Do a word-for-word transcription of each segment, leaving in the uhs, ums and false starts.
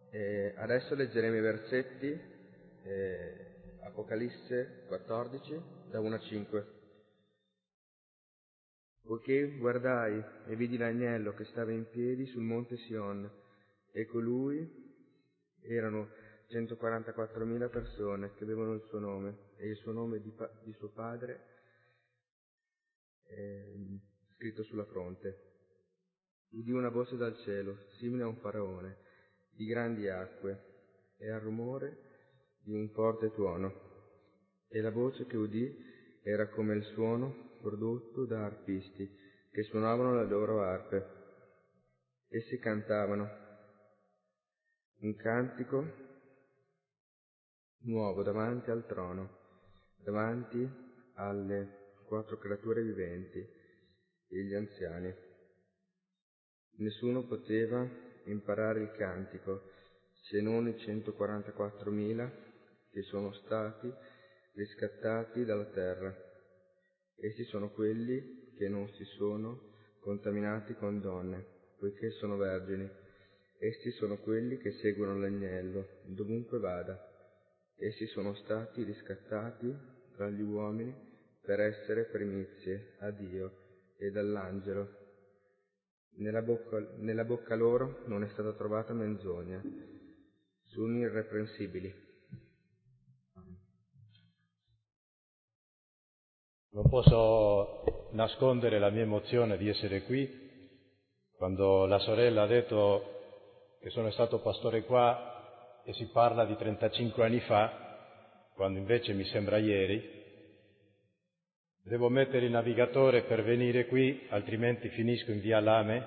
E adesso leggeremo i versetti, eh, Apocalisse quattordici, da uno a cinque. Poiché guardai e vidi l'agnello che stava in piedi sul monte Sion, e colui erano centoquarantaquattromila persone che avevano il suo nome e il suo nome di, pa- di suo padre eh, scritto sulla fronte. Udì una voce dal cielo, simile a un faraone, di grandi acque, e al rumore di un forte tuono. E la voce che udì era come il suono prodotto da arpisti che suonavano le loro arpe. Essi cantavano un cantico nuovo davanti al trono, davanti alle quattro creature viventi e gli anziani. Nessuno poteva imparare il cantico se non i centoquarantaquattromila che sono stati riscattati dalla terra. Essi sono quelli che non si sono contaminati con donne, poiché sono vergini. Essi sono quelli che seguono l'agnello dovunque vada. Essi sono stati riscattati tra gli uomini per essere primizie a Dio e dall'angelo. Nella bocca, nella bocca loro non è stata trovata menzogna. Sono irreprensibili. Non posso nascondere la mia emozione di essere qui. Quando la sorella ha detto che sono stato pastore qua e si parla di trentacinque anni fa, quando invece mi sembra ieri, devo mettere il navigatore per venire qui, altrimenti finisco in via Lame,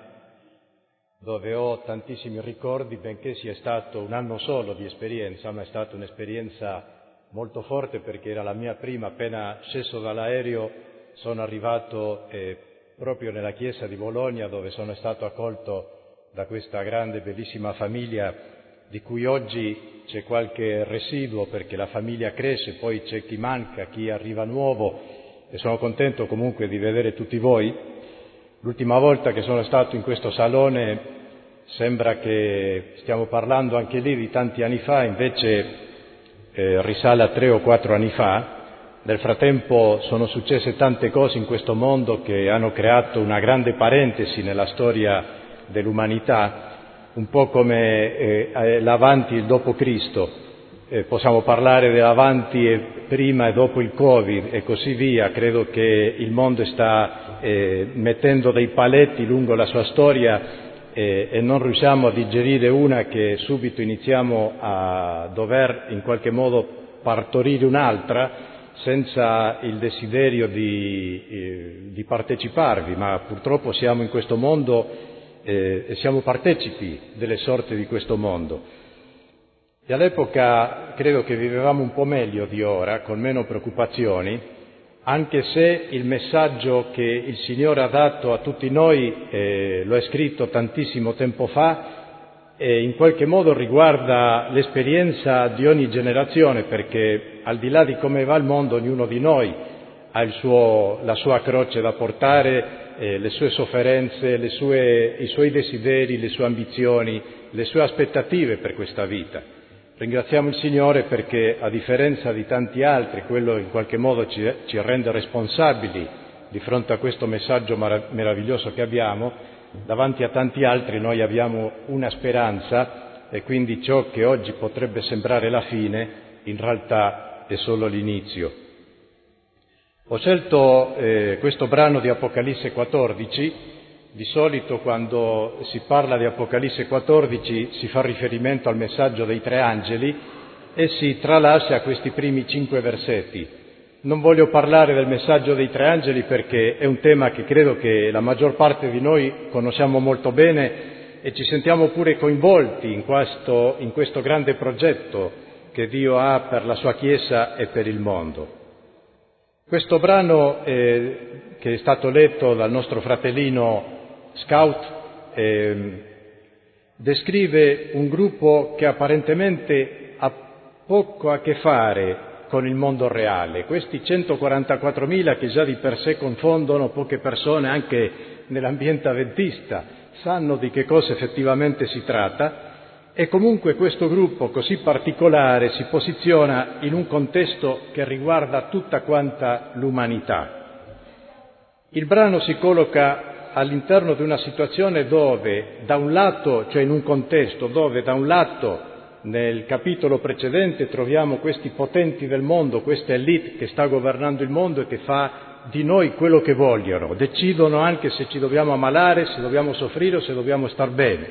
dove ho tantissimi ricordi, benché sia stato un anno solo di esperienza, ma è stata un'esperienza molto forte perché era la mia prima. Appena sceso dall'aereo sono arrivato eh, proprio nella chiesa di Bologna, dove sono stato accolto da questa grande, bellissima famiglia, di cui oggi c'è qualche residuo perché la famiglia cresce, poi c'è chi manca, chi arriva nuovo, e sono contento comunque di vedere tutti voi. L'ultima volta che sono stato in questo salone sembra che stiamo parlando anche lì di tanti anni fa, invece eh, risale a tre o quattro anni fa. Nel frattempo sono successe tante cose in questo mondo che hanno creato una grande parentesi nella storia dell'umanità, un po' come eh, l'avanti e il dopo Cristo. Eh, possiamo parlare dell'avanti e prima e dopo il Covid e così via. Credo che il mondo sta eh, mettendo dei paletti lungo la sua storia eh, e non riusciamo a digerire una che subito iniziamo a dover in qualche modo partorire un'altra senza il desiderio di, eh, di parteciparvi, ma purtroppo siamo in questo mondo eh, e siamo partecipi delle sorti di questo mondo. E all'epoca credo che vivevamo un po' meglio di ora, con meno preoccupazioni, anche se il messaggio che il Signore ha dato a tutti noi, eh, lo è scritto tantissimo tempo fa, e in qualche modo riguarda l'esperienza di ogni generazione, perché al di là di come va il mondo, ognuno di noi ha il suo, la sua croce da portare, eh, le sue sofferenze, le sue, i suoi desideri, le sue ambizioni, le sue aspettative per questa vita. Ringraziamo il Signore perché, a differenza di tanti altri, quello in qualche modo ci, ci rende responsabili di fronte a questo messaggio marav- meraviglioso che abbiamo. Davanti a tanti altri noi abbiamo una speranza e quindi ciò che oggi potrebbe sembrare la fine, in realtà è solo l'inizio. Ho scelto eh, questo brano di Apocalisse quattordici. Di solito quando si parla di Apocalisse quattordici si fa riferimento al messaggio dei tre angeli e si tralascia questi primi cinque versetti. Non voglio parlare del messaggio dei tre angeli perché è un tema che credo che la maggior parte di noi conosciamo molto bene e ci sentiamo pure coinvolti in questo, in questo grande progetto che Dio ha per la sua Chiesa e per il mondo. Questo brano eh, che è stato letto dal nostro fratellino Scout eh, descrive un gruppo che apparentemente ha poco a che fare con il mondo reale. Questi centoquarantaquattromila che già di per sé confondono poche persone anche nell'ambiente avventista sanno di che cosa effettivamente si tratta e comunque questo gruppo così particolare si posiziona in un contesto che riguarda tutta quanta l'umanità. Il brano si colloca all'interno di una situazione dove, da un lato, cioè in un contesto dove da un lato nel capitolo precedente troviamo questi potenti del mondo, questa elite che sta governando il mondo e che fa di noi quello che vogliono, decidono anche se ci dobbiamo ammalare, se dobbiamo soffrire o se dobbiamo star bene.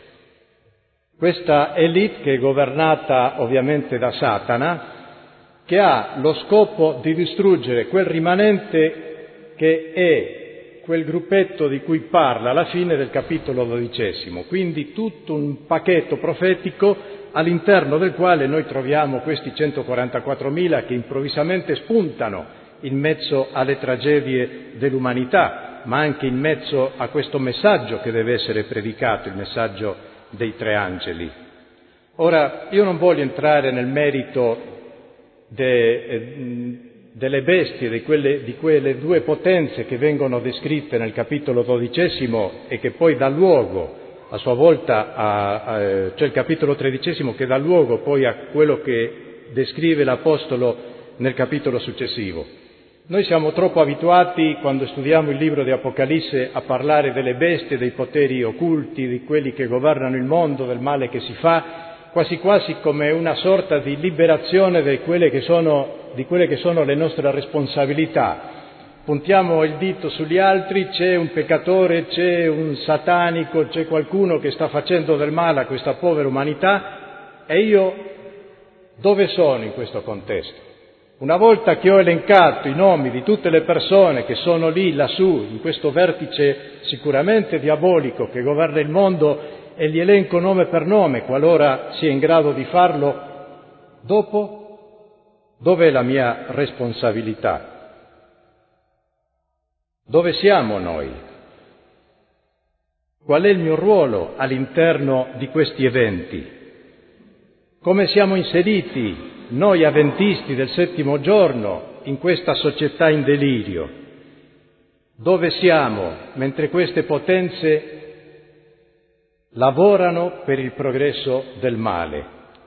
Questa elite che è governata ovviamente da Satana, che ha lo scopo di distruggere quel rimanente che è quel gruppetto di cui parla alla fine del capitolo dodicesimo, quindi tutto un pacchetto profetico all'interno del quale noi troviamo questi centoquarantaquattromila che improvvisamente spuntano in mezzo alle tragedie dell'umanità, ma anche in mezzo a questo messaggio che deve essere predicato, il messaggio dei tre angeli. Ora, io non voglio entrare nel merito de, eh, delle bestie, di quelle, di quelle due potenze che vengono descritte nel capitolo dodicesimo e che poi dà luogo a sua volta, a, a, cioè il capitolo tredicesimo che dà luogo poi a quello che descrive l'Apostolo nel capitolo successivo. Noi siamo troppo abituati, quando studiamo il libro di Apocalisse, a parlare delle bestie, dei poteri occulti, di quelli che governano il mondo, del male che si fa, quasi quasi come una sorta di liberazione di quelle che sono, di quelle che sono le nostre responsabilità. Puntiamo il dito sugli altri, c'è un peccatore, c'è un satanico, c'è qualcuno che sta facendo del male a questa povera umanità, e io dove sono in questo contesto? Una volta che ho elencato i nomi di tutte le persone che sono lì, lassù, in questo vertice sicuramente diabolico che governa il mondo, e li elenco nome per nome, qualora sia in grado di farlo, dopo, dov'è la mia responsabilità? Dove siamo noi? Qual è il mio ruolo all'interno di questi eventi? Come siamo inseriti noi avventisti del settimo giorno in questa società in delirio? Dove siamo mentre queste potenze lavorano per il progresso del male?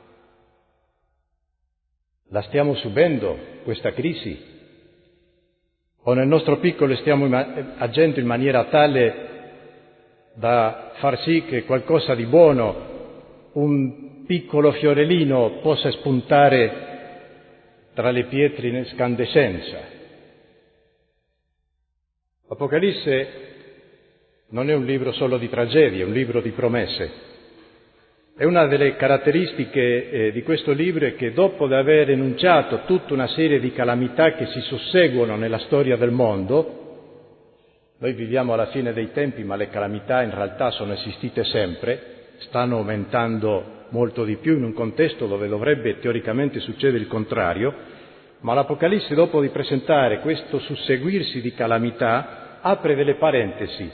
La stiamo subendo questa crisi? O nel nostro piccolo stiamo agendo in maniera tale da far sì che qualcosa di buono, un piccolo fiorellino, possa spuntare tra le pietre in escandescenza? Apocalisse non è un libro solo di tragedie, è un libro di promesse. E una delle caratteristiche eh, di questo libro è che dopo di aver enunciato tutta una serie di calamità che si susseguono nella storia del mondo, noi viviamo alla fine dei tempi, ma le calamità in realtà sono esistite sempre, stanno aumentando molto di più in un contesto dove dovrebbe teoricamente succedere il contrario, ma l'Apocalisse, dopo di presentare questo susseguirsi di calamità, apre delle parentesi,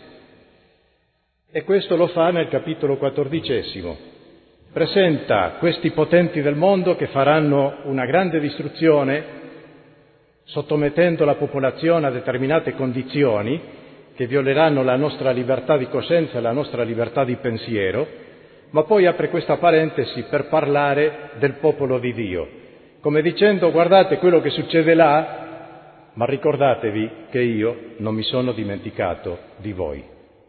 e questo lo fa nel capitolo quattordicesimo. Presenta questi potenti del mondo che faranno una grande distruzione, sottomettendo la popolazione a determinate condizioni che violeranno la nostra libertà di coscienza e la nostra libertà di pensiero, ma poi apre questa parentesi per parlare del popolo di Dio, come dicendo: guardate quello che succede là, ma ricordatevi che io non mi sono dimenticato di voi.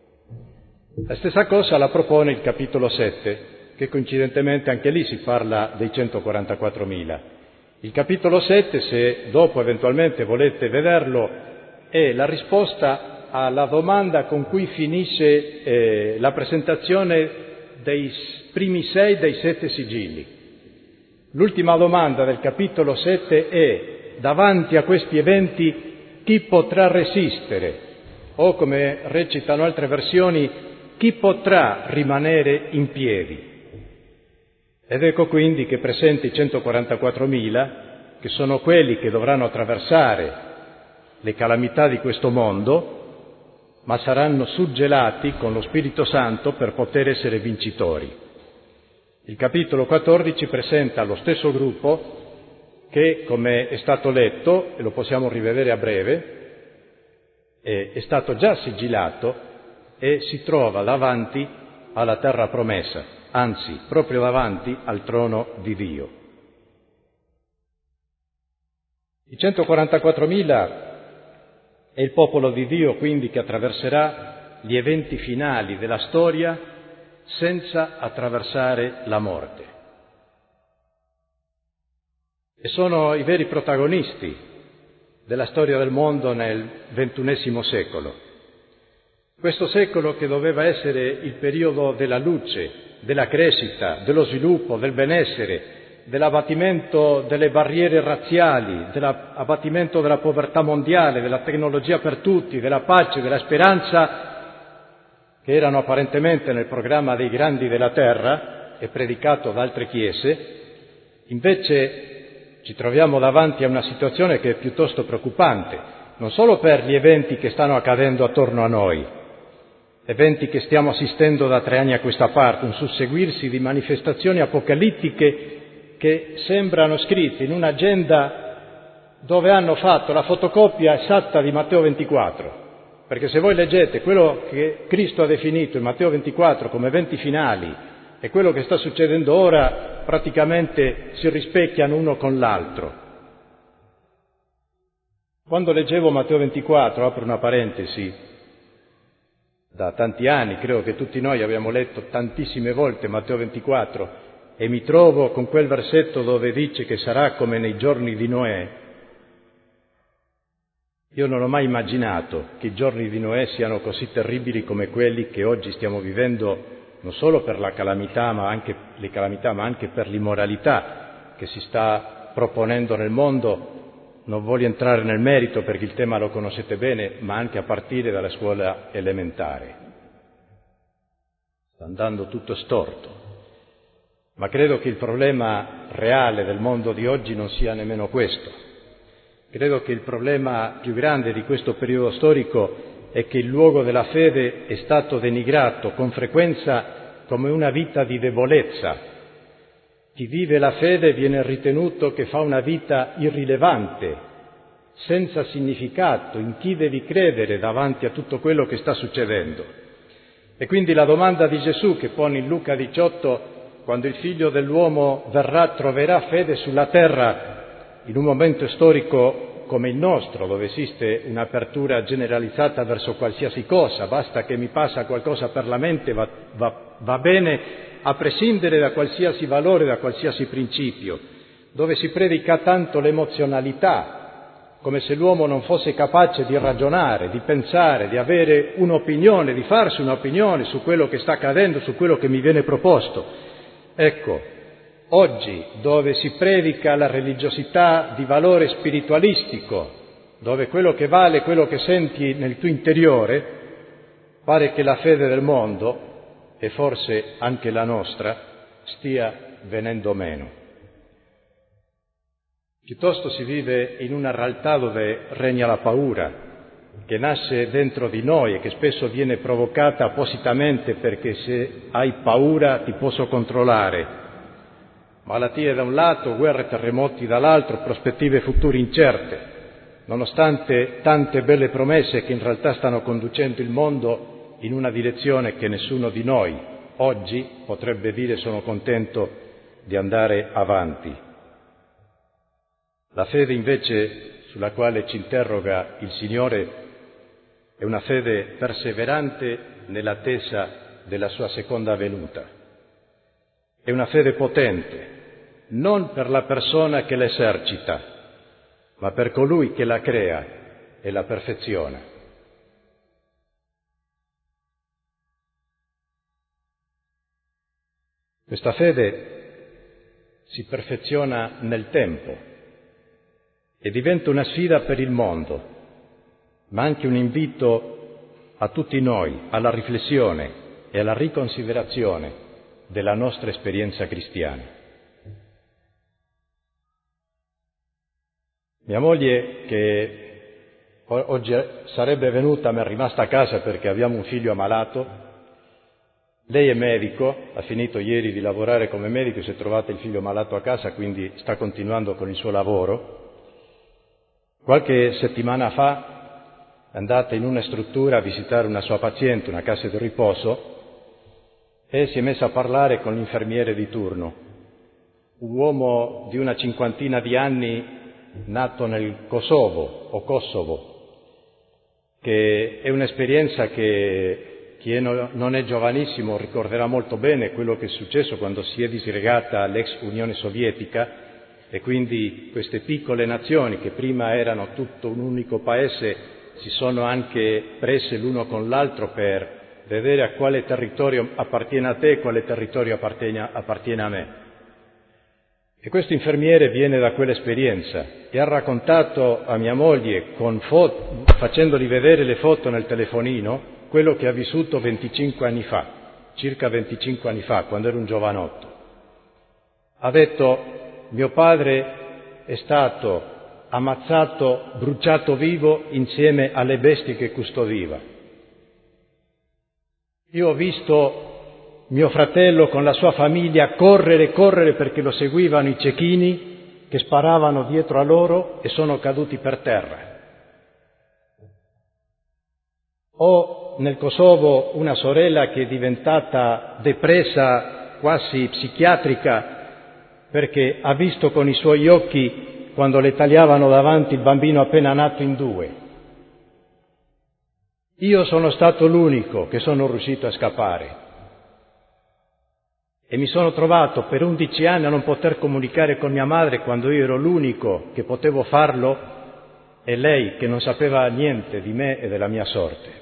La stessa cosa la propone il capitolo sette, che coincidentemente anche lì si parla dei centoquarantaquattromila. Il capitolo sette, se dopo eventualmente volete vederlo, è la risposta alla domanda con cui finisce eh, la presentazione dei primi sei dei sette sigilli. L'ultima domanda del capitolo sette è: davanti a questi eventi chi potrà resistere? O, come recitano altre versioni, chi potrà rimanere in piedi? Ed ecco quindi che presenta i centoquarantaquattromila, che sono quelli che dovranno attraversare le calamità di questo mondo, ma saranno suggelati con lo Spirito Santo per poter essere vincitori. Il capitolo quattordici presenta lo stesso gruppo che, come è stato letto, e lo possiamo rivedere a breve, è, è stato già sigillato e si trova davanti alla terra promessa. anzi, proprio davanti al trono di Dio. I centoquarantaquattromila è il popolo di Dio, quindi, che attraverserà gli eventi finali della storia senza attraversare la morte. E sono i veri protagonisti della storia del mondo nel ventunesimo secolo. Questo secolo che doveva essere il periodo della luce, della crescita, dello sviluppo, del benessere, dell'abbattimento delle barriere razziali, dell'abbattimento della povertà mondiale, della tecnologia per tutti, della pace, della speranza, che erano apparentemente nel programma dei grandi della terra e predicato da altre chiese. Invece ci troviamo davanti a una situazione che è piuttosto preoccupante, non solo per gli eventi che stanno accadendo attorno a noi, eventi che stiamo assistendo da tre anni a questa parte, un susseguirsi di manifestazioni apocalittiche che sembrano scritte in un'agenda dove hanno fatto la fotocopia esatta di Matteo ventiquattro, perché se voi leggete quello che Cristo ha definito in Matteo ventiquattro come eventi finali e quello che sta succedendo ora, praticamente si rispecchiano uno con l'altro. Quando leggevo Matteo ventiquattro, apro una parentesi, da tanti anni, credo che tutti noi abbiamo letto tantissime volte Matteo ventiquattro, e mi trovo con quel versetto dove dice che sarà come nei giorni di Noè. Io non ho mai immaginato che i giorni di Noè siano così terribili come quelli che oggi stiamo vivendo, non solo per la calamità, ma anche le calamità, ma anche per l'immoralità che si sta proponendo nel mondo. Non voglio entrare nel merito perché il tema lo conoscete bene, ma anche a partire dalla scuola elementare. Sta andando tutto storto. Ma credo che il problema reale del mondo di oggi non sia nemmeno questo. Credo che il problema più grande di questo periodo storico è che il luogo della fede è stato denigrato con frequenza come una vita di debolezza. Chi vive la fede viene ritenuto che fa una vita irrilevante, senza significato, in chi devi credere davanti a tutto quello che sta succedendo. E quindi la domanda di Gesù che pone in Luca diciotto, quando il Figlio dell'uomo verrà, troverà fede sulla terra, in un momento storico come il nostro, dove esiste un'apertura generalizzata verso qualsiasi cosa, basta che mi passa qualcosa per la mente, va, va, va bene, a prescindere da qualsiasi valore, da qualsiasi principio, dove si predica tanto l'emozionalità, come se l'uomo non fosse capace di ragionare, di pensare, di avere un'opinione, di farsi un'opinione su quello che sta accadendo, su quello che mi viene proposto. Ecco, oggi, dove si predica la religiosità di valore spiritualistico, dove quello che vale è quello che senti nel tuo interiore, pare che la fede del mondo, e forse anche la nostra, stia venendo meno. Piuttosto si vive in una realtà dove regna la paura, che nasce dentro di noi e che spesso viene provocata appositamente perché se hai paura ti posso controllare. Malattie da un lato, guerre e terremoti dall'altro, prospettive future incerte, nonostante tante belle promesse che in realtà stanno conducendo il mondo in una direzione che nessuno di noi oggi potrebbe dire sono contento di andare avanti. La fede invece sulla quale ci interroga il Signore è una fede perseverante nell'attesa della sua seconda venuta. È una fede potente, non per la persona che l'esercita, ma per colui che la crea e la perfeziona. Questa fede si perfeziona nel tempo e diventa una sfida per il mondo, ma anche un invito a tutti noi alla riflessione e alla riconsiderazione della nostra esperienza cristiana. Mia moglie, che oggi sarebbe venuta ma è rimasta a casa perché abbiamo un figlio ammalato, lei è medico, ha finito ieri di lavorare come medico e si è trovato il figlio malato a casa, quindi sta continuando con il suo lavoro. Qualche settimana fa è andata in una struttura a visitare una sua paziente, una casa di riposo, e si è messa a parlare con l'infermiere di turno, un uomo di una cinquantina di anni nato nel Kosovo o Kosovo, che è un'esperienza che chi è no, non è giovanissimo ricorderà molto bene quello che è successo quando si è disgregata l'ex Unione Sovietica e quindi queste piccole nazioni che prima erano tutto un unico paese si sono anche prese l'uno con l'altro per vedere a quale territorio appartiene a te e quale territorio appartiene, appartiene a me. E questo infermiere viene da quell'esperienza e ha raccontato a mia moglie, con foto, facendogli vedere le foto nel telefonino, quello che ha vissuto venticinque anni fa, circa venticinque anni fa, quando era un giovanotto. Ha detto: mio padre è stato ammazzato, bruciato vivo insieme alle bestie che custodiva. Io ho visto mio fratello con la sua famiglia correre, correre perché lo seguivano i cecchini che sparavano dietro a loro e sono caduti per terra. Ho nel Kosovo una sorella che è diventata depressa, quasi psichiatrica, perché ha visto con i suoi occhi quando le tagliavano davanti il bambino appena nato in due. Io sono stato l'unico che sono riuscito a scappare. E mi sono trovato per undici anni a non poter comunicare con mia madre quando io ero l'unico che potevo farlo e lei che non sapeva niente di me e della mia sorte.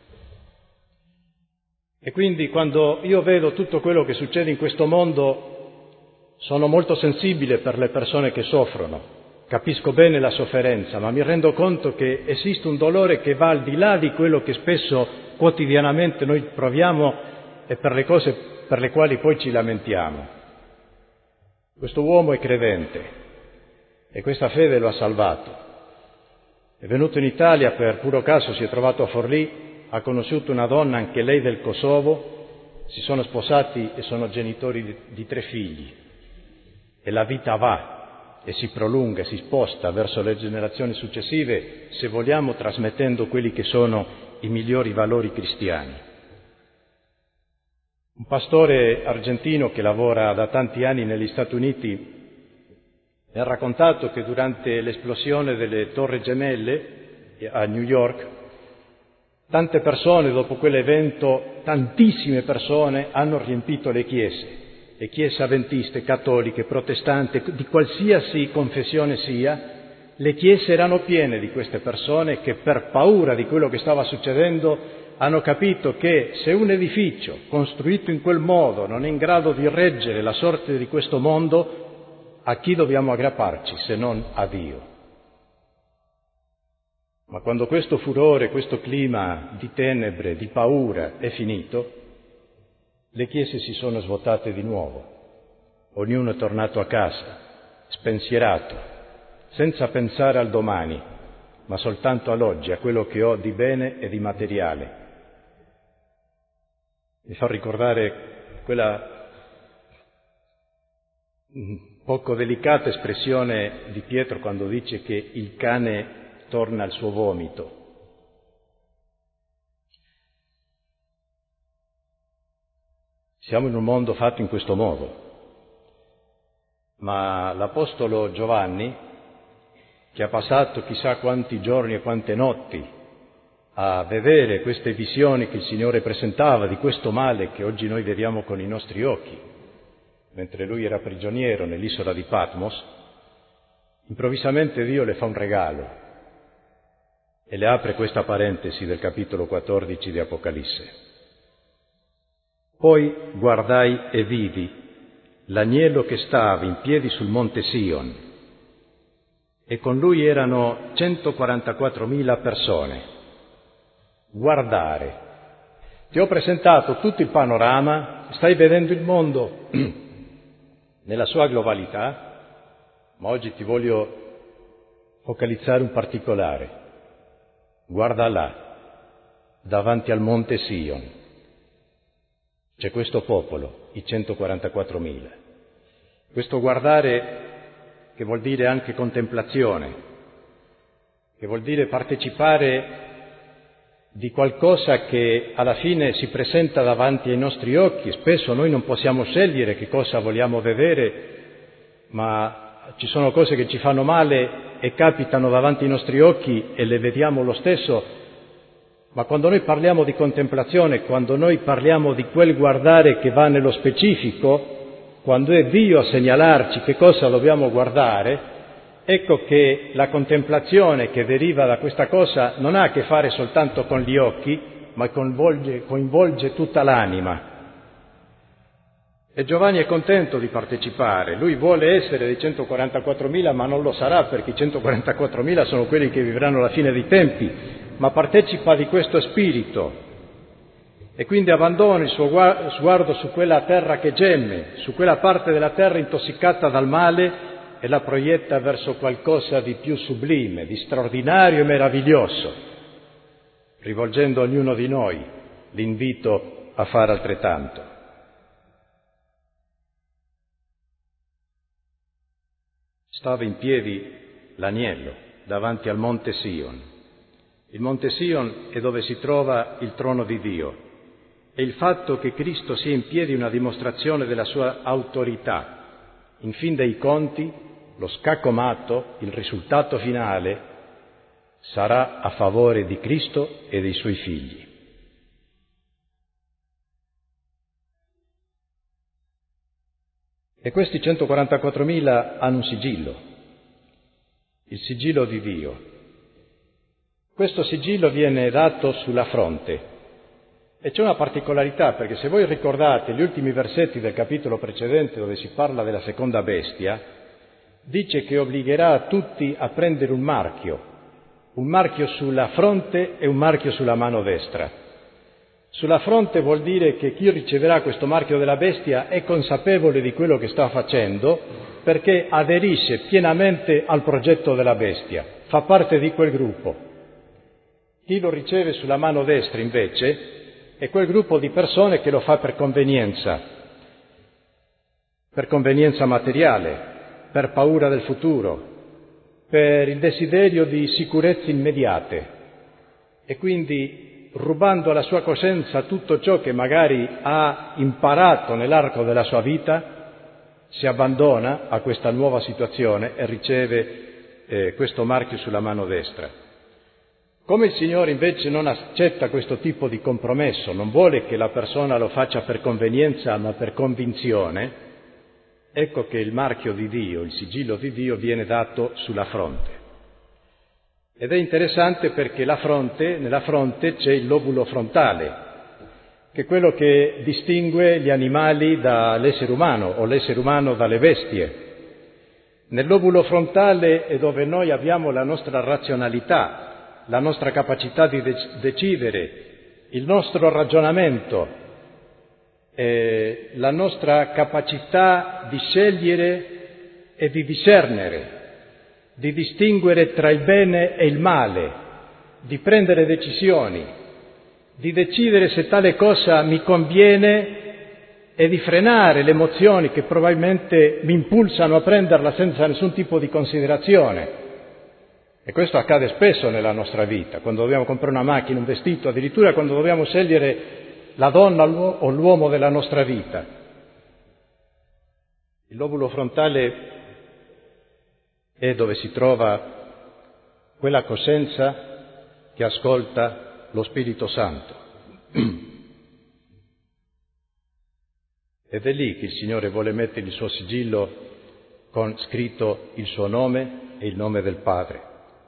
E quindi quando io vedo tutto quello che succede in questo mondo sono molto sensibile per le persone che soffrono, capisco bene la sofferenza, ma mi rendo conto che esiste un dolore che va al di là di quello che spesso quotidianamente noi proviamo e per le cose per le quali poi ci lamentiamo. Questo uomo è credente e questa fede lo ha salvato. È venuto in Italia per puro caso, si è trovato a Forlì, ha conosciuto una donna, anche lei del Kosovo, si sono sposati e sono genitori di, di tre figli. E la vita va e si prolunga, si sposta verso le generazioni successive, se vogliamo, trasmettendo quelli che sono i migliori valori cristiani. Un pastore argentino che lavora da tanti anni negli Stati Uniti mi ha raccontato che durante l'esplosione delle Torri Gemelle a New York, tante persone, dopo quell'evento, tantissime persone hanno riempito le chiese, le chiese avventiste, cattoliche, protestanti, di qualsiasi confessione sia, le chiese erano piene di queste persone che per paura di quello che stava succedendo hanno capito che se un edificio costruito in quel modo non è in grado di reggere la sorte di questo mondo, a chi dobbiamo aggrapparci se non a Dio? Ma quando questo furore, questo clima di tenebre, di paura è finito, le chiese si sono svuotate di nuovo. Ognuno è tornato a casa, spensierato, senza pensare al domani, ma soltanto all'oggi, a quello che ho di bene e di materiale. Mi fa ricordare quella poco delicata espressione di Pietro quando dice che il cane torna al suo vomito. Siamo in un mondo fatto in questo modo, ma l'Apostolo Giovanni, che ha passato chissà quanti giorni e quante notti a vedere queste visioni che il Signore presentava di questo male che oggi noi vediamo con i nostri occhi, mentre lui era prigioniero nell'isola di Patmos, improvvisamente Dio le fa un regalo e le apre questa parentesi del capitolo quattordici di Apocalisse. Poi guardai e vidi l'agnello che stava in piedi sul monte Sion e con lui erano centoquarantaquattromila persone. Guardare. Ti ho presentato tutto il panorama, stai vedendo il mondo nella sua globalità, ma oggi ti voglio focalizzare un particolare. Guarda là, davanti al monte Sion, c'è questo popolo, i centoquarantaquattromila. Questo guardare che vuol dire anche contemplazione, che vuol dire partecipare di qualcosa che alla fine si presenta davanti ai nostri occhi. Spesso noi non possiamo scegliere che cosa vogliamo vedere, ma ci sono cose che ci fanno male e capitano davanti ai nostri occhi e le vediamo lo stesso. Ma quando noi parliamo di contemplazione, quando noi parliamo di quel guardare che va nello specifico, quando è Dio a segnalarci che cosa dobbiamo guardare, ecco che la contemplazione che deriva da questa cosa non ha a che fare soltanto con gli occhi, ma coinvolge, coinvolge tutta l'anima. E Giovanni è contento di partecipare, lui vuole essere dei centoquarantaquattromila, ma non lo sarà perché i centoquarantaquattromila sono quelli che vivranno alla fine dei tempi, ma partecipa di questo spirito e quindi abbandona il suo sguardo su quella terra che gemme, su quella parte della terra intossicata dal male, e la proietta verso qualcosa di più sublime, di straordinario e meraviglioso, rivolgendo a ognuno di noi l'invito a fare altrettanto. Stava in piedi l'agnello davanti al Monte Sion. Il Monte Sion è dove si trova il trono di Dio e il fatto che Cristo sia in piedi è una dimostrazione della sua autorità. In fin dei conti, lo scacco matto, il risultato finale, sarà a favore di Cristo e dei suoi figli. E questi centoquarantaquattromila hanno un sigillo, il sigillo di Dio. Questo sigillo viene dato sulla fronte. E c'è una particolarità, perché se voi ricordate gli ultimi versetti del capitolo precedente dove si parla della seconda bestia, dice che obbligherà tutti a prendere un marchio, un marchio sulla fronte e un marchio sulla mano destra. Sulla fronte vuol dire che chi riceverà questo marchio della bestia è consapevole di quello che sta facendo perché aderisce pienamente al progetto della bestia, fa parte di quel gruppo. Chi lo riceve sulla mano destra invece è quel gruppo di persone che lo fa per convenienza, per convenienza materiale, per paura del futuro, per il desiderio di sicurezze immediate e quindi rubando alla sua coscienza tutto ciò che magari ha imparato nell'arco della sua vita, si abbandona a questa nuova situazione e riceve eh, questo marchio sulla mano destra. Come il Signore invece non accetta questo tipo di compromesso, non vuole che la persona lo faccia per convenienza ma per convinzione, ecco che il marchio di Dio, il sigillo di Dio viene dato sulla fronte. Ed è interessante perché la fronte, nella fronte c'è il lobulo frontale, che è quello che distingue gli animali dall'essere umano o l'essere umano dalle bestie. Nel lobulo frontale è dove noi abbiamo la nostra razionalità, la nostra capacità di dec- decidere, il nostro ragionamento, Eh, la nostra capacità di scegliere e di discernere, di distinguere tra il bene e il male, di prendere decisioni, di decidere se tale cosa mi conviene e di frenare le emozioni che probabilmente mi impulsano a prenderla senza nessun tipo di considerazione. E questo accade spesso nella nostra vita, quando dobbiamo comprare una macchina, un vestito, addirittura quando dobbiamo scegliere la donna o l'uomo della nostra vita. Il lobulo frontale è dove si trova quella coscienza che ascolta lo Spirito Santo. Ed è lì che il Signore vuole mettere il suo sigillo con scritto il suo nome e il nome del Padre.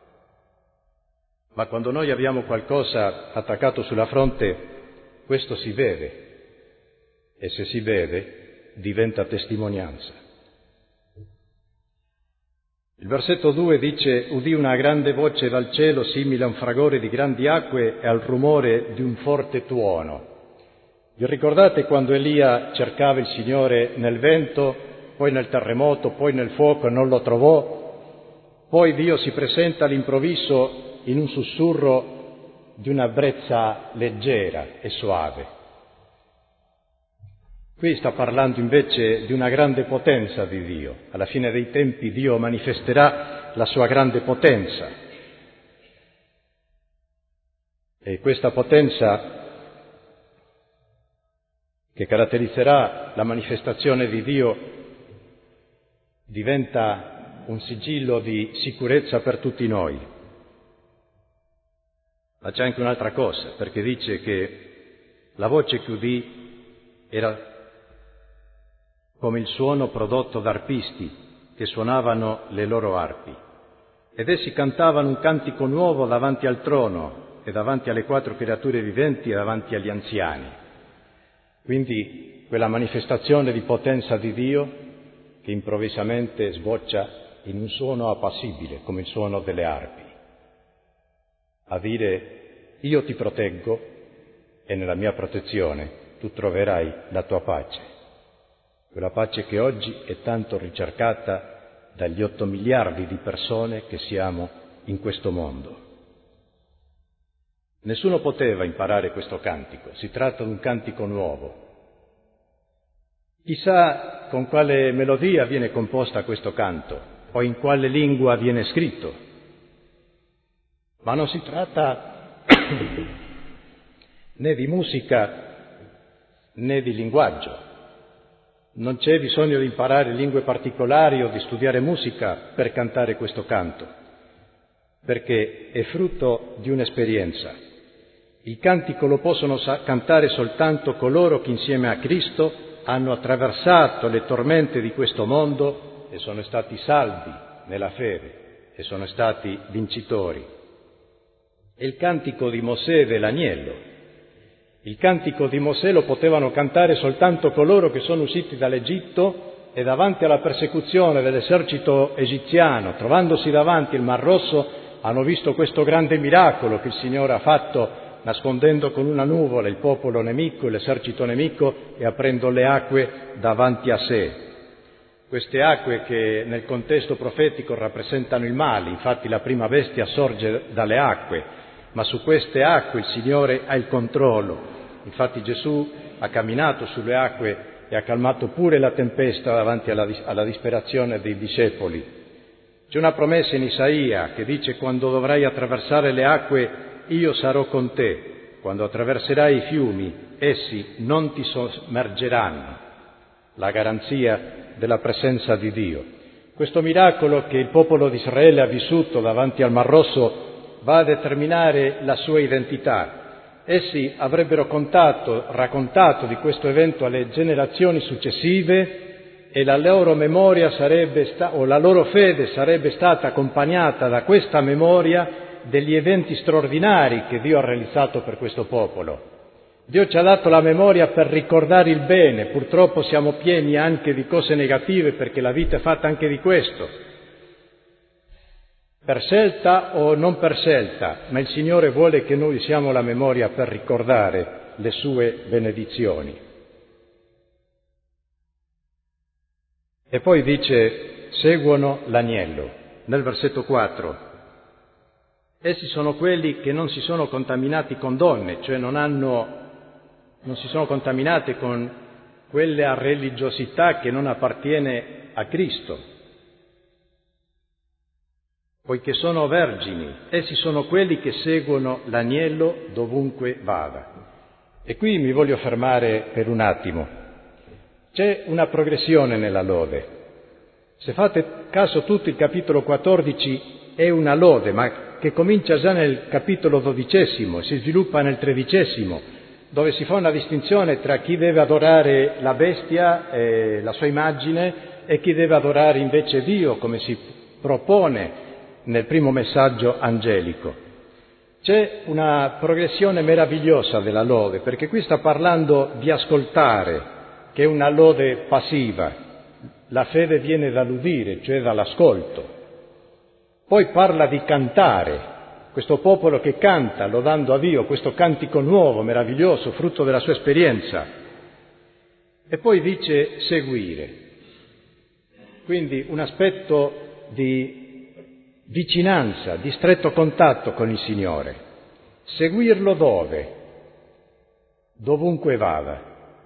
Ma quando noi abbiamo qualcosa attaccato sulla fronte, questo si vede, e se si vede diventa testimonianza. Il versetto due dice: udì una grande voce dal cielo simile a un fragore di grandi acque e al rumore di un forte tuono. Vi ricordate quando Elia cercava il Signore nel vento, poi nel terremoto, poi nel fuoco e non lo trovò? Poi Dio si presenta all'improvviso in un sussurro di una brezza leggera e soave. Qui sta parlando invece di una grande potenza di Dio. Alla fine dei tempi Dio manifesterà la sua grande potenza. E questa potenza che caratterizzerà la manifestazione di Dio diventa un sigillo di sicurezza per tutti noi. Ma c'è anche un'altra cosa, perché dice che la voce che udì era come il suono prodotto da arpisti che suonavano le loro arpi, ed essi cantavano un cantico nuovo davanti al trono e davanti alle quattro creature viventi e davanti agli anziani. Quindi quella manifestazione di potenza di Dio che improvvisamente sboccia in un suono appassibile come il suono delle arpi, a dire: io ti proteggo e nella mia protezione tu troverai la tua pace, quella pace che oggi è tanto ricercata dagli otto miliardi di persone che siamo in questo mondo. Nessuno poteva imparare questo cantico, si tratta di un cantico nuovo. Chissà con quale melodia viene composta questo canto o in quale lingua viene scritto, ma non si tratta né di musica né di linguaggio. Non c'è bisogno di imparare lingue particolari o di studiare musica per cantare questo canto, perché è frutto di un'esperienza. Il cantico lo possono sa- cantare soltanto coloro che insieme a Cristo hanno attraversato le tormente di questo mondo e sono stati salvi nella fede e sono stati vincitori. È il cantico di Mosè e dell'agnello. Il cantico di Mosè lo potevano cantare soltanto coloro che sono usciti dall'Egitto e davanti alla persecuzione dell'esercito egiziano, trovandosi davanti il Mar Rosso, hanno visto questo grande miracolo che il Signore ha fatto nascondendo con una nuvola il popolo nemico, l'esercito nemico, e aprendo le acque davanti a sé. Queste acque che nel contesto profetico rappresentano il male, infatti la prima bestia sorge dalle acque, ma su queste acque il Signore ha il controllo. Infatti Gesù ha camminato sulle acque e ha calmato pure la tempesta davanti alla, alla disperazione dei discepoli. C'è una promessa in Isaia che dice: quando dovrai attraversare le acque io sarò con te, quando attraverserai i fiumi essi non ti sommergeranno, la garanzia della presenza di Dio. Questo miracolo che il popolo di Israele ha vissuto davanti al Mar Rosso va a determinare la sua identità. Essi avrebbero contato, raccontato di questo evento alle generazioni successive e la loro memoria sarebbe sta- o la loro fede sarebbe stata accompagnata da questa memoria degli eventi straordinari che Dio ha realizzato per questo popolo. Dio ci ha dato la memoria per ricordare il bene, purtroppo siamo pieni anche di cose negative perché la vita è fatta anche di questo, per scelta o non per scelta, ma il Signore vuole che noi usiamo la memoria per ricordare le sue benedizioni. E poi dice: seguono l'agnello, nel versetto quattro. Essi sono quelli che non si sono contaminati con donne, cioè non hanno, non si sono contaminati con quella religiosità che non appartiene a Cristo, poiché sono vergini. Essi sono quelli che seguono l'agnello dovunque vada. E qui mi voglio fermare per un attimo. C'è una progressione nella lode. Se fate caso, tutto il capitolo quattordici è una lode, ma che comincia già nel capitolo dodicesimo e si sviluppa nel tredicesimo, dove si fa una distinzione tra chi deve adorare la bestia, eh, la sua immagine, e chi deve adorare invece Dio, come si propone nel primo messaggio angelico. C'è una progressione meravigliosa della lode, perché qui sta parlando di ascoltare, che è una lode passiva. La fede viene dall'udire, cioè dall'ascolto. Poi parla di cantare, questo popolo che canta lodando a Dio, questo cantico nuovo, meraviglioso, frutto della sua esperienza. E poi dice seguire, quindi un aspetto di vicinanza, di stretto contatto con il Signore. Seguirlo dove? Dovunque vada.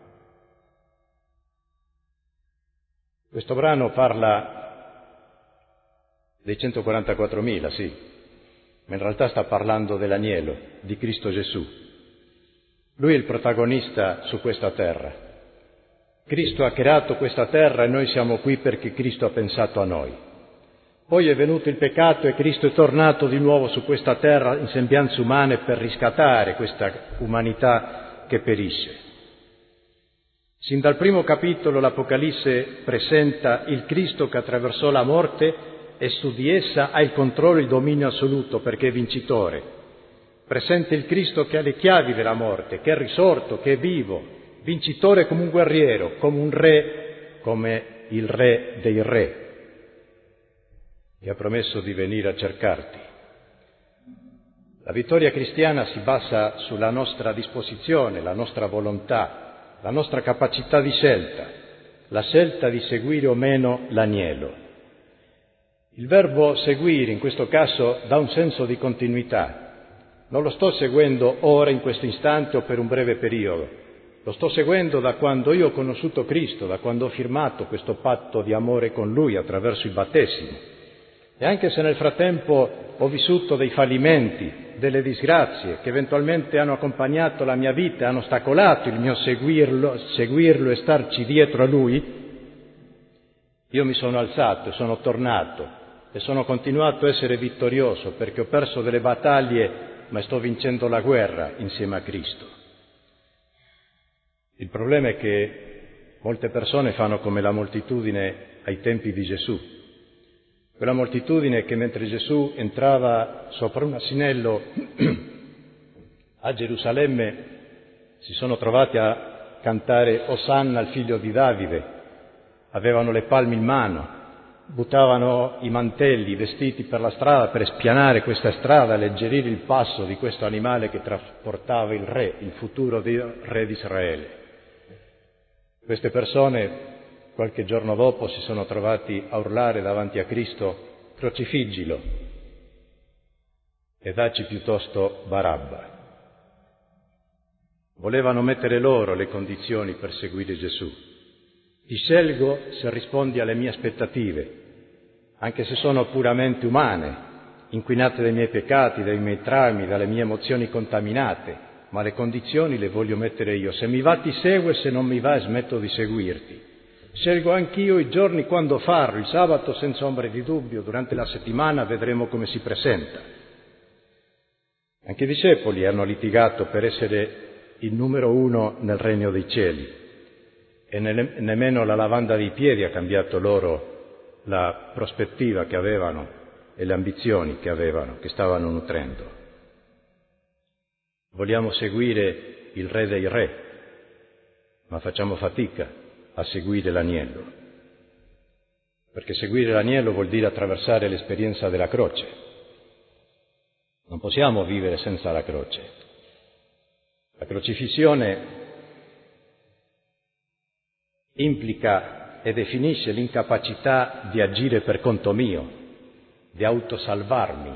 Questo brano parla dei centoquarantaquattromila, sì, ma in realtà sta parlando dell'agnello, di Cristo Gesù. Lui è il protagonista su questa terra. Cristo ha creato questa terra e noi siamo qui perché Cristo ha pensato a noi. Poi è venuto il peccato e Cristo è tornato di nuovo su questa terra in sembianze umane per riscattare questa umanità che perisce. Sin dal primo capitolo l'Apocalisse presenta il Cristo che attraversò la morte e su di essa ha il controllo e il dominio assoluto perché è vincitore. Presenta il Cristo che ha le chiavi della morte, che è risorto, che è vivo, vincitore come un guerriero, come un re, come il re dei re, che ha promesso di venire a cercarti. La vittoria cristiana si basa sulla nostra disposizione, la nostra volontà, la nostra capacità di scelta, la scelta di seguire o meno l'agnello. Il verbo seguire in questo caso dà un senso di continuità. Non lo sto seguendo ora in questo istante o per un breve periodo, lo sto seguendo da quando io ho conosciuto Cristo, da quando ho firmato questo patto di amore con Lui attraverso il battesimo. E anche se nel frattempo ho vissuto dei fallimenti, delle disgrazie che eventualmente hanno accompagnato la mia vita, hanno ostacolato il mio seguirlo, seguirlo e starci dietro a Lui, io mi sono alzato e sono tornato e sono continuato a essere vittorioso perché ho perso delle battaglie ma sto vincendo la guerra insieme a Cristo. Il problema è che molte persone fanno come la moltitudine ai tempi di Gesù. Quella moltitudine che mentre Gesù entrava sopra un asinello a Gerusalemme si sono trovati a cantare Osanna al figlio di Davide, avevano le palme in mano, buttavano i mantelli, i vestiti per la strada per spianare questa strada, alleggerire il passo di questo animale che trasportava il re, il futuro re di Israele. Queste persone qualche giorno dopo si sono trovati a urlare davanti a Cristo: crocifiggilo e dacci piuttosto Barabba. Volevano mettere loro le condizioni per seguire Gesù. Ti scelgo se rispondi alle mie aspettative, anche se sono puramente umane, inquinate dai miei peccati, dai miei traumi, dalle mie emozioni contaminate, ma le condizioni le voglio mettere io. Se mi va ti seguo e se non mi va smetto di seguirti. Scelgo anch'io i giorni quando farlo, il sabato senza ombra di dubbio, durante la settimana vedremo come si presenta. Anche i discepoli hanno litigato per essere il numero uno nel regno dei cieli e ne- nemmeno la lavanda dei piedi ha cambiato loro la prospettiva che avevano e le ambizioni che avevano, che stavano nutrendo. Vogliamo seguire il re dei re, ma facciamo fatica a seguire l'agnello, perché seguire l'agnello vuol dire attraversare l'esperienza della croce. Non possiamo vivere senza la croce. La crocifissione implica e definisce l'incapacità di agire per conto mio, di autosalvarmi.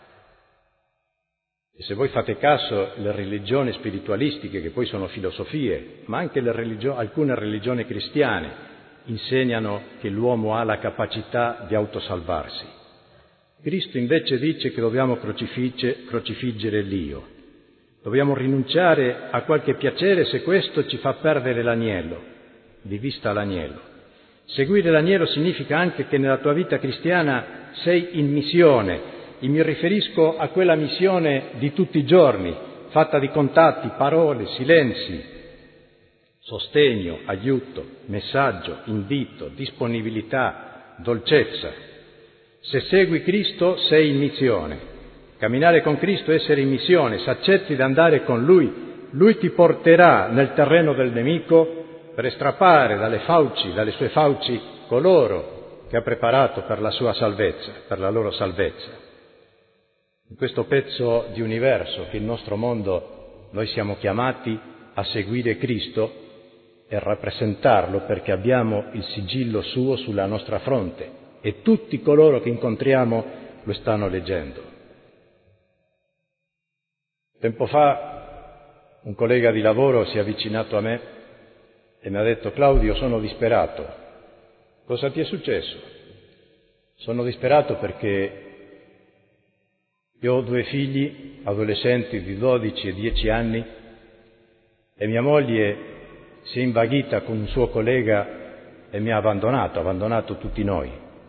E se voi fate caso, le religioni spiritualistiche, che poi sono filosofie, ma anche le religio- alcune religioni cristiane, insegnano che l'uomo ha la capacità di autosalvarsi. Cristo invece dice che dobbiamo crocifigge, crocifiggere l'io. Dobbiamo rinunciare a qualche piacere se questo ci fa perdere l'agnello, di vista l'agnello. Seguire l'agnello significa anche che nella tua vita cristiana sei in missione, e mi riferisco a quella missione di tutti i giorni, fatta di contatti, parole, silenzi, sostegno, aiuto, messaggio, invito, disponibilità, dolcezza. Se segui Cristo sei in missione. Camminare con Cristo è essere in missione. Se accetti di andare con Lui, Lui ti porterà nel terreno del nemico per strappare dalle fauci, dalle sue fauci, coloro che ha preparato per la sua salvezza, per la loro salvezza. In questo pezzo di universo che è il nostro mondo, noi siamo chiamati a seguire Cristo e rappresentarlo perché abbiamo il sigillo suo sulla nostra fronte e tutti coloro che incontriamo lo stanno leggendo. Tempo fa un collega di lavoro si è avvicinato a me e mi ha detto: Claudio, sono disperato. Cosa ti è successo? Sono disperato perché Io ho due figli, adolescenti di dodici e dieci anni, e mia moglie si è invaghita con un suo collega e mi ha abbandonato, ha abbandonato tutti noi.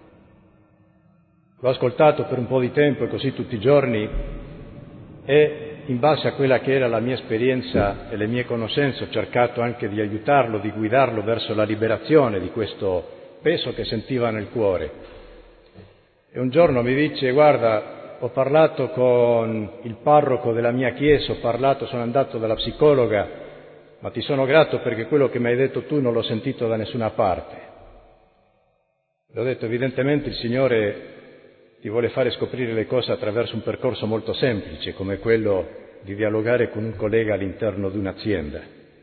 L'ho ascoltato per un po' di tempo e così tutti i giorni, e in base a quella che era la mia esperienza e le mie conoscenze ho cercato anche di aiutarlo, di guidarlo verso la liberazione di questo peso che sentiva nel cuore. E un giorno mi dice: guarda, ho parlato con il parroco della mia chiesa, ho parlato, sono andato dalla psicologa, ma ti sono grato perché quello che mi hai detto tu non l'ho sentito da nessuna parte. Le ho detto: evidentemente il Signore ti vuole fare scoprire le cose attraverso un percorso molto semplice, come quello di dialogare con un collega all'interno di un'azienda.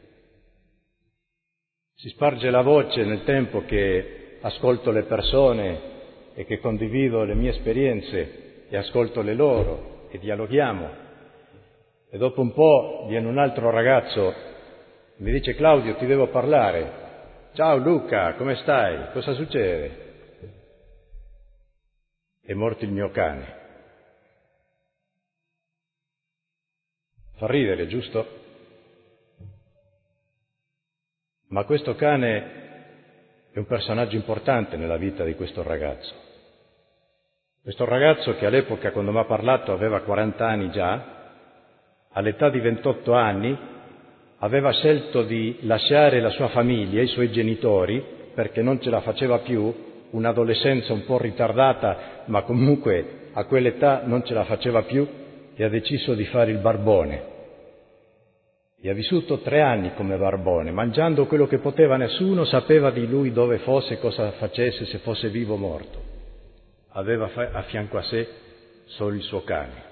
Si sparge la voce nel tempo che ascolto le persone e che condivido le mie esperienze e ascolto le loro e dialoghiamo. E dopo un po' viene un altro ragazzo, mi dice: Claudio, ti devo parlare. Ciao Luca, come stai? Cosa succede? È morto il mio cane. Fa ridere, giusto? Ma questo cane è un personaggio importante nella vita di questo ragazzo. Questo ragazzo, che all'epoca, quando mi ha parlato, aveva quaranta anni già, all'età di ventotto anni aveva scelto di lasciare la sua famiglia, i suoi genitori, perché non ce la faceva più, un'adolescenza un po' ritardata, ma comunque a quell'età non ce la faceva più, e ha deciso di fare il barbone. E ha vissuto tre anni come barbone, mangiando quello che poteva. Nessuno sapeva di lui dove fosse, cosa facesse, se fosse vivo o morto. Aveva a fianco a sé solo il suo cane.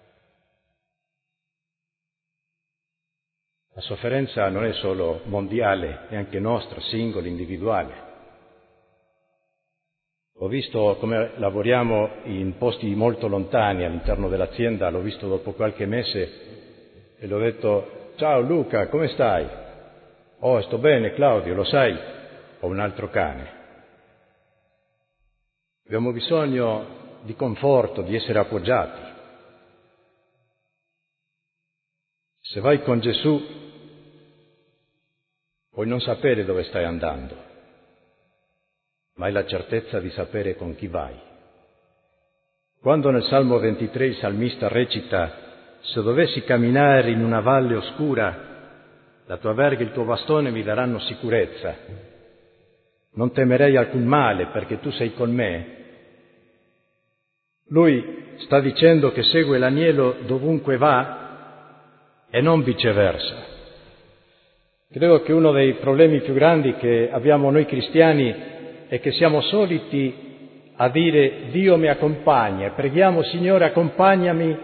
La sofferenza non è solo mondiale, è anche nostra, singola, individuale. Ho visto come lavoriamo in posti molto lontani all'interno dell'azienda, l'ho visto dopo qualche mese e l'ho detto: ciao Luca, come stai? Oh, sto bene Claudio, lo sai, ho un altro cane. Abbiamo bisogno di conforto, di essere appoggiati. Se vai con Gesù, puoi non sapere dove stai andando, ma hai la certezza di sapere con chi vai. Quando nel Salmo ventitré il salmista recita: se dovessi camminare in una valle oscura, la tua verga e il tuo bastone mi daranno sicurezza. Non temerei alcun male perché tu sei con me. Lui sta dicendo che segue l'agnello dovunque va e non viceversa. Credo che uno dei problemi più grandi che abbiamo noi cristiani è che siamo soliti a dire: Dio mi accompagna, preghiamo Signore accompagnami,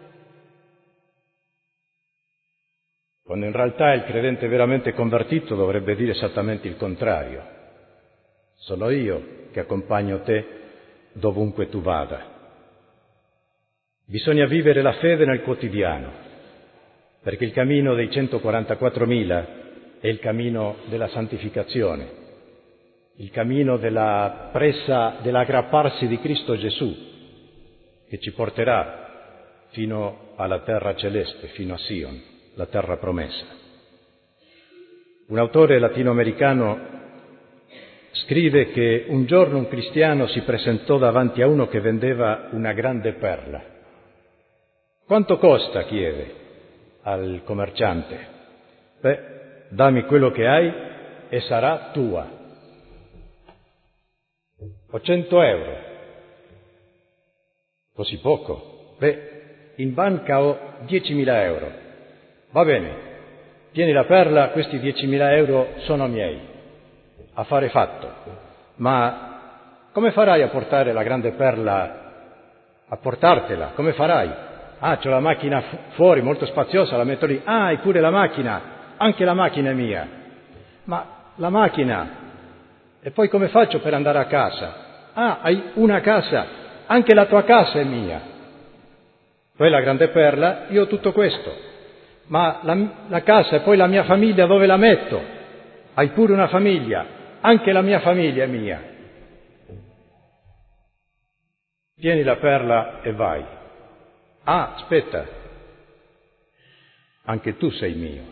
quando in realtà il credente veramente convertito dovrebbe dire esattamente il contrario: sono io che accompagno te dovunque tu vada. Bisogna vivere la fede nel quotidiano, perché il cammino dei centoquarantaquattromila è il cammino della santificazione, il cammino della pressa, dell'aggrapparsi di Cristo Gesù, che ci porterà fino alla terra celeste, fino a Sion, la terra promessa. Un autore latinoamericano scrive che un giorno un cristiano si presentò davanti a uno che vendeva una grande perla. Quanto costa? Chiede al commerciante. Beh, dammi quello che hai e sarà tua. Ho cento euro. Così poco? Beh, in banca ho diecimila euro. Va bene, tieni la perla, questi diecimila euro sono miei. Affare fatto. Ma come farai a portare la grande perla, a portartela? Come farai? Ah, c'ho la macchina fu- fuori, molto spaziosa, la metto lì. Ah, hai pure la macchina, anche la macchina è mia. Ma la macchina, e poi come faccio per andare a casa? Ah, hai una casa, anche la tua casa è mia. Poi la grande perla, io ho tutto questo. Ma la, la casa e poi la mia famiglia dove la metto? Hai pure una famiglia, anche la mia famiglia è mia. Tieni la perla e vai. Ah, aspetta, anche tu sei mio.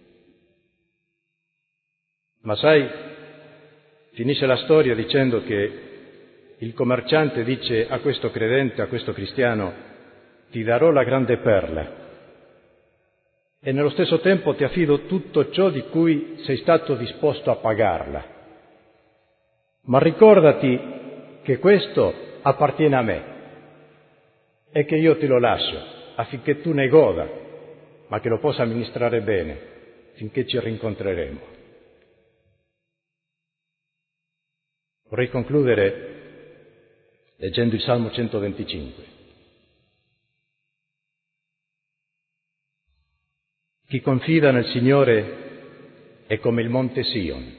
Ma sai, finisce la storia dicendo che il commerciante dice a questo credente, a questo cristiano: ti darò la grande perla e nello stesso tempo ti affido tutto ciò di cui sei stato disposto a pagarla. Ma ricordati che questo appartiene a me e che io te lo lascio affinché tu ne goda, ma che lo possa amministrare bene finché ci rincontreremo. Vorrei concludere leggendo il Salmo centoventicinque. Chi confida nel Signore è come il monte Sion.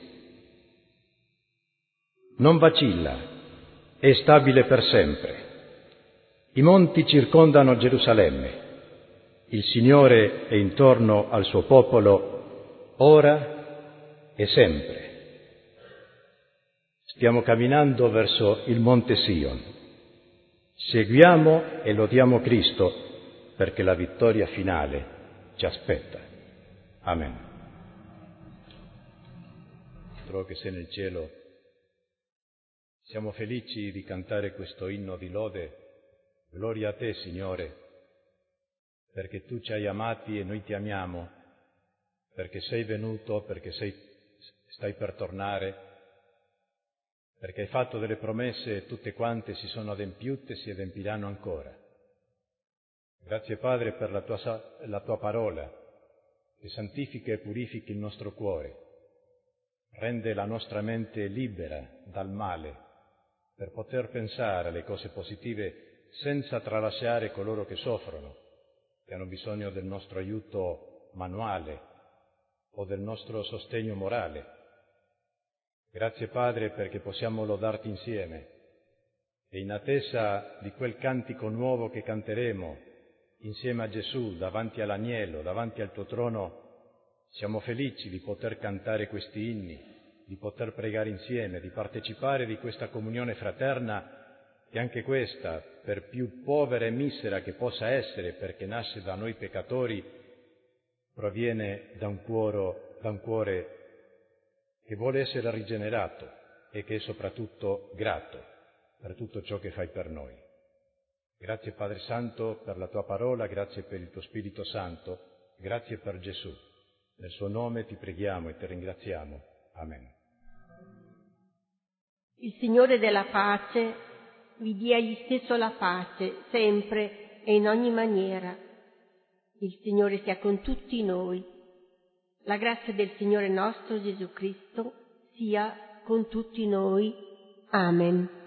Non vacilla, è stabile per sempre. I monti circondano Gerusalemme. Il Signore è intorno al suo popolo, ora e sempre. Stiamo camminando verso il monte Sion. Seguiamo e lodiamo Cristo, perché la vittoria finale ci aspetta. Amen. Trovo che sei nel cielo. Siamo felici di cantare questo inno di lode. Gloria a te, Signore, perché tu ci hai amati e noi ti amiamo, perché sei venuto, perché sei, stai per tornare, perché hai fatto delle promesse e tutte quante si sono adempiute e si adempiranno ancora. Grazie, Padre, per la tua, la tua parola, che santifica e purifica il nostro cuore, rende la nostra mente libera dal male, per poter pensare alle cose positive senza tralasciare coloro che soffrono, che hanno bisogno del nostro aiuto manuale o del nostro sostegno morale. Grazie, Padre, perché possiamo lodarti insieme e in attesa di quel cantico nuovo che canteremo insieme a Gesù davanti all'agnello, davanti al tuo trono, siamo felici di poter cantare questi inni, di poter pregare insieme, di partecipare di questa comunione fraterna, che anche questa, per più povera e misera che possa essere, perché nasce da noi peccatori, proviene da un cuore, da un cuore che vuole essere rigenerato e che è soprattutto grato per tutto ciò che fai per noi. Grazie, Padre Santo, per la tua parola, grazie per il tuo Spirito Santo, grazie per Gesù. Nel suo nome ti preghiamo e ti ringraziamo. Amen. Il Signore della pace vi dia egli stesso la pace, sempre e in ogni maniera. Il Signore sia con tutti noi. La grazia del Signore nostro Gesù Cristo sia con tutti noi. Amen.